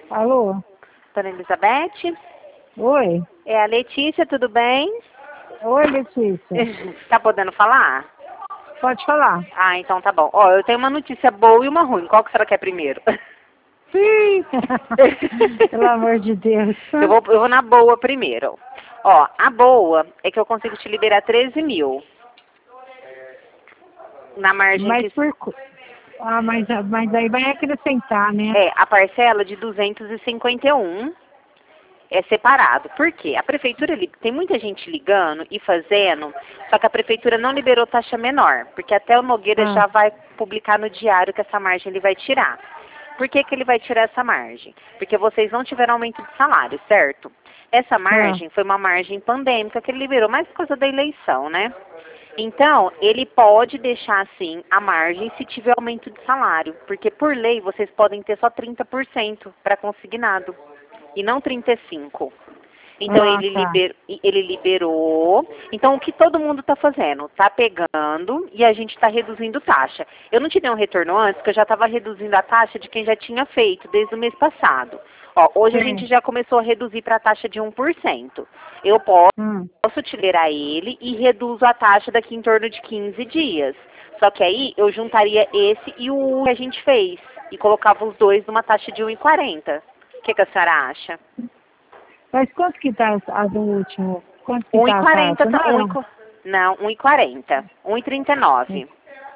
Alô? Dona Elizabeth? Oi? É a Letícia, tudo bem? Oi, Letícia. Tá podendo falar? Pode falar. Ah, então tá bom. Ó, eu tenho uma notícia boa e uma ruim. Qual que será que é primeiro? Sim. Pelo amor de Deus. Eu vou na boa primeiro. Ó, a boa é que eu consigo te liberar 13 mil. Na margem Mas que... mas aí vai acrescentar, né? É, a parcela de 251 é separado. Por quê? A prefeitura, tem muita gente ligando e fazendo, só que a prefeitura não liberou taxa menor, porque até o Nogueira já vai publicar no diário que essa margem ele vai tirar. Por que que ele vai tirar essa margem? Porque vocês não tiveram aumento de salário, certo? Essa margem foi uma margem pandêmica que ele liberou, mais por causa da eleição, né? Então, ele pode deixar assim a margem se tiver aumento de salário, porque por lei vocês podem ter só 30% para consignado e não 35%. Então ele liberou. Então o que todo mundo está fazendo? Está pegando e a gente está reduzindo taxa. Eu não te dei um retorno antes, porque eu já estava reduzindo a taxa de quem já tinha feito desde o mês passado. Ó, hoje a gente já começou a reduzir para a taxa de 1%. Eu posso te liberar ele e reduzo a taxa daqui em torno de 15 dias. Só que aí eu juntaria esse e o que a gente fez e colocava os dois numa taxa de 1,40. O que a senhora acha? Mas quanto que tá a do último? Quanto que tá a 1,40 taxa? tá, não, 1,40. 1,39.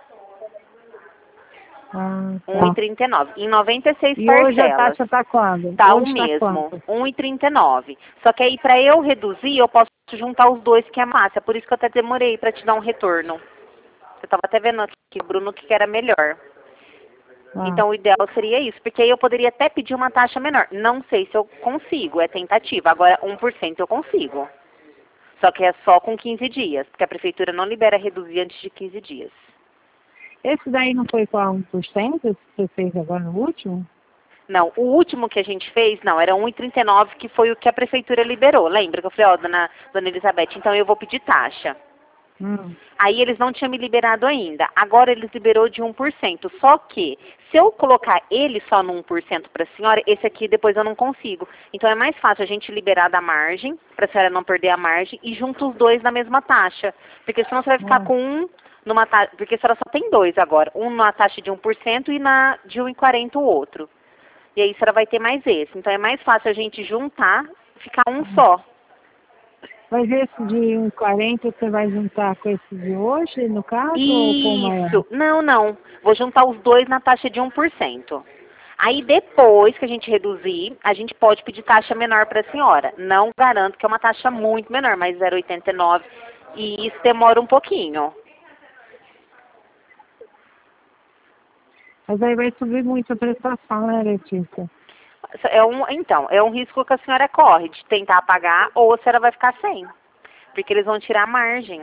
Ah, tá. 1,39. Em 96 E parcelas. hoje a taxa tá quando? Tá o Hoje tá mesmo, quanto? 1,39. Só que aí para eu reduzir, eu posso juntar os dois, que é massa. Por isso que eu até demorei para te dar um retorno. Eu tava até vendo aqui, Bruno, que era melhor. Então o ideal seria isso, porque aí eu poderia até pedir uma taxa menor. Não sei se eu consigo, é tentativa. Agora 1% eu consigo. Só que é só com 15 dias, porque a prefeitura não libera reduzir antes de 15 dias. Esse daí não foi qual 1% que você fez agora no último? Não, o último que a gente fez, não, era 1,39, que foi o que a prefeitura liberou. Lembra que eu falei, ó, dona Elizabeth, então eu vou pedir taxa. Aí eles não tinham me liberado ainda. Agora eles liberou de 1%. Só que, se eu colocar ele só no 1% para a senhora, esse aqui depois eu não consigo. Então é mais fácil a gente liberar da margem, para a senhora não perder a margem, e junta os dois na mesma taxa. Porque senão você vai ficar com um numa taxa, porque a senhora só tem dois agora. Um na taxa de 1% e na de 1,40 o outro. E aí a senhora vai ter mais esse. Então é mais fácil a gente juntar e ficar um só. Mas esse de 1,40 você vai juntar com esse de hoje, no caso, ou com o maior? Isso. Não, não. Vou juntar os dois na taxa de 1%. Aí depois que a gente reduzir, a gente pode pedir taxa menor para a senhora. Não garanto que é uma taxa muito menor, mas 0,89. E isso demora um pouquinho. Mas aí vai subir muito a prestação, né, Letícia? Então, é um risco que a senhora corre de tentar pagar ou a senhora vai ficar sem. Porque eles vão tirar a margem.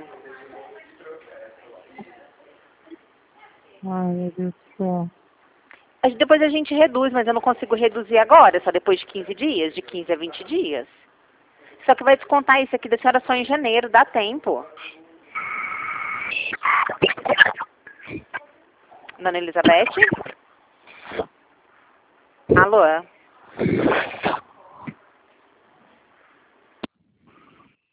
Ai, meu Deus do céu. Depois a gente reduz, mas eu não consigo reduzir agora, só depois de 15 dias, de 15 a 20 dias. Só que vai descontar isso aqui da senhora só em janeiro, dá tempo. Dona Elizabeth? Alô?